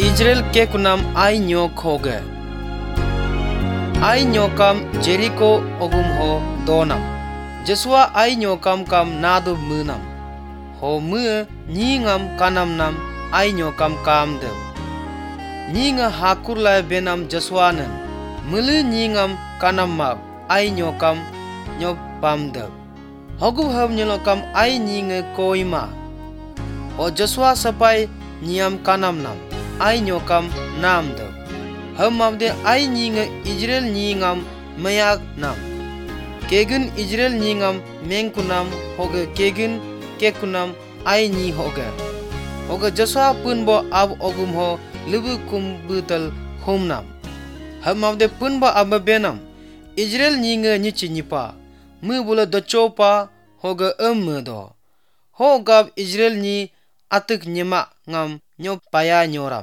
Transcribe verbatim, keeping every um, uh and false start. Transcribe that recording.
Israel के कुनाम आई न्योक होगे आई न्योकम Jericho ओगुम हो दोनम जसवा आई न्योकम काम नादु मुनम हो मु नींगम कानम नाम आई न्योकम काम दे नींग हाकुरला बेनम जसवानन मुलु नींगम कानम माब आई न्योकम न्योप पाम दे होगु हम न्योकम आई नींग कोइमा हो जसवा सपाई नियम कानम नाम आई न्योकम नाम दे हम माबदे आई नींग इजराइल नींगम मयाग नाम केगुन इजराइल नींगम मेंकुनाम होगे केगुन केकुनाम आई नी होगे होगे जसवा पुनबो अब ओगुम हो लुबु कुम बुतल होम नाम हम माबदे पुनबो अब बेनम इजराइल नींग निचि निपा मु बुला दचोपा होगे अम दो हो गब इजराइल नी अतुक Nima ngam nyop paya nyoram